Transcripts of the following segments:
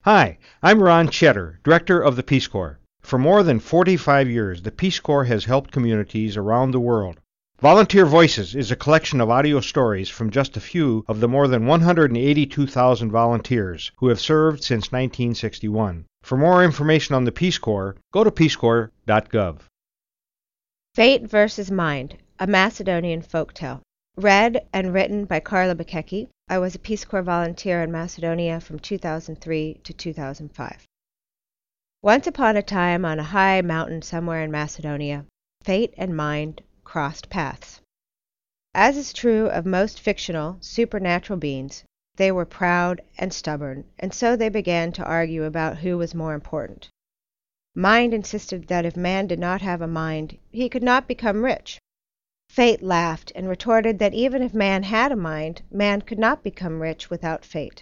Hi, I'm Ron Cheddar, Director of the Peace Corps. For more than 45 years, the Peace Corps has helped communities around the world. Volunteer Voices is a collection of audio stories from just a few of the more than 182,000 volunteers who have served since 1961. For more information on the Peace Corps, go to peacecorps.gov. Fate vs. Mind, a Macedonian folktale. Read and written by Carla Bukecki. I was a Peace Corps volunteer in Macedonia from 2003 to 2005. Once upon a time, on a high mountain somewhere in Macedonia, fate and mind crossed paths. As is true of most fictional, supernatural beings, they were proud and stubborn, and so they began to argue about who was more important. Mind insisted that if man did not have a mind, he could not become rich. Fate laughed and retorted that even if man had a mind, man could not become rich without fate.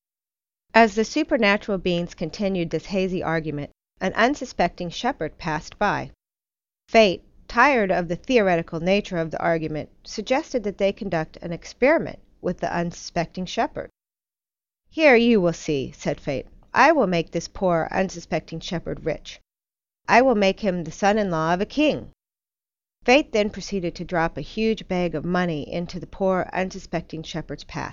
As the supernatural beings continued this hazy argument, an unsuspecting shepherd passed by. Fate, tired of the theoretical nature of the argument, suggested that they conduct an experiment with the unsuspecting shepherd. "Here you will see," said Fate. "I will make this poor, unsuspecting shepherd rich. I will make him the son-in-law of a king." Fate then proceeded to drop a huge bag of money into the poor, unsuspecting shepherd's path.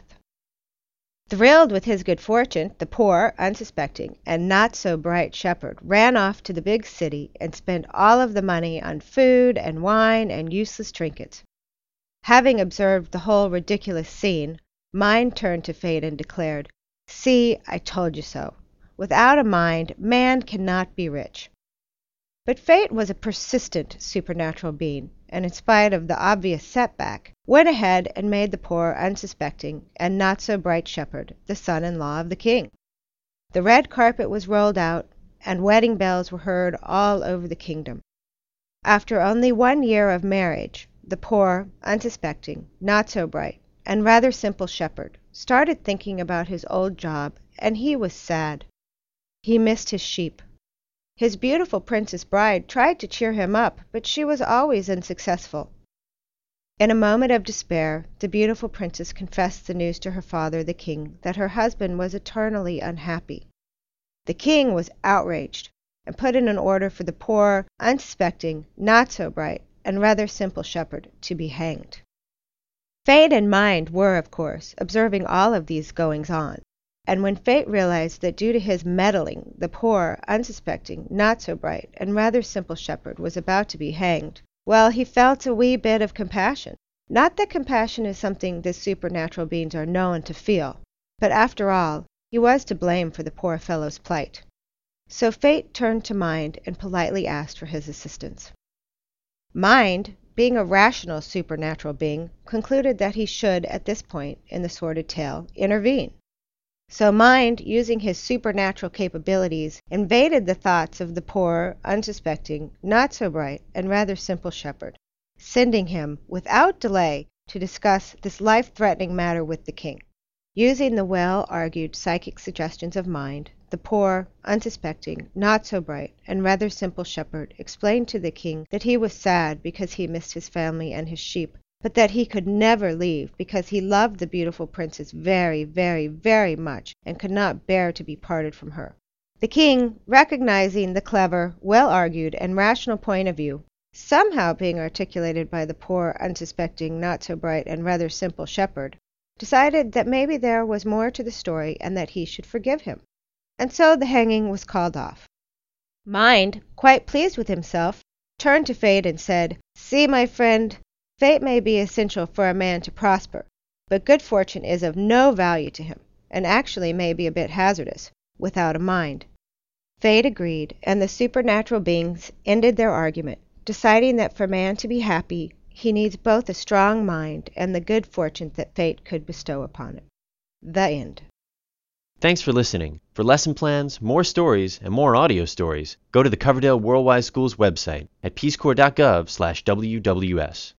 Thrilled with his good fortune, the poor, unsuspecting, and not-so-bright shepherd ran off to the big city and spent all of the money on food and wine and useless trinkets. Having observed the whole ridiculous scene, Mind turned to Fate and declared, "See, I told you so. Without a mind, man cannot be rich." But Fate was a persistent supernatural being, and in spite of the obvious setback, went ahead and made the poor, unsuspecting, and not-so-bright shepherd the son-in-law of the king. The red carpet was rolled out, and wedding bells were heard all over the kingdom. After only 1 year of marriage, the poor, unsuspecting, not-so-bright, and rather simple shepherd started thinking about his old job, and he was sad. He missed his sheep. His beautiful princess bride tried to cheer him up, but she was always unsuccessful. In a moment of despair, the beautiful princess confessed the news to her father, the king, that her husband was eternally unhappy. The king was outraged and put in an order for the poor, unsuspecting, not-so-bright, and rather simple shepherd to be hanged. Fate and Mind were, of course, observing all of these goings-on. And when Fate realized that due to his meddling, the poor, unsuspecting, not-so-bright, and rather simple shepherd was about to be hanged, well, he felt a wee bit of compassion. Not that compassion is something the supernatural beings are known to feel, but after all, he was to blame for the poor fellow's plight. So Fate turned to Mind and politely asked for his assistance. Mind, being a rational supernatural being, concluded that he should, at this point in the sordid tale, intervene. So Mind, using his supernatural capabilities, invaded the thoughts of the poor, unsuspecting, not-so-bright, and rather simple shepherd, sending him, without delay, to discuss this life-threatening matter with the king. Using the well-argued psychic suggestions of Mind, the poor, unsuspecting, not-so-bright, and rather simple shepherd explained to the king that he was sad because he missed his family and his sheep, but that he could never leave because he loved the beautiful princess very, very, very much and could not bear to be parted from her. The king, recognizing the clever, well-argued, and rational point of view, somehow being articulated by the poor, unsuspecting, not-so-bright, and rather simple shepherd, decided that maybe there was more to the story and that he should forgive him. And so the hanging was called off. Mind, quite pleased with himself, turned to Fate and said, "See, my friend, fate may be essential for a man to prosper, but good fortune is of no value to him, and actually may be a bit hazardous, without a mind." Fate agreed, and the supernatural beings ended their argument, deciding that for man to be happy, he needs both a strong mind and the good fortune that fate could bestow upon it. The end. Thanks for listening. For lesson plans, more stories, and more audio stories, go to the Coverdale Worldwide Schools website at peacecorps.gov/WWS.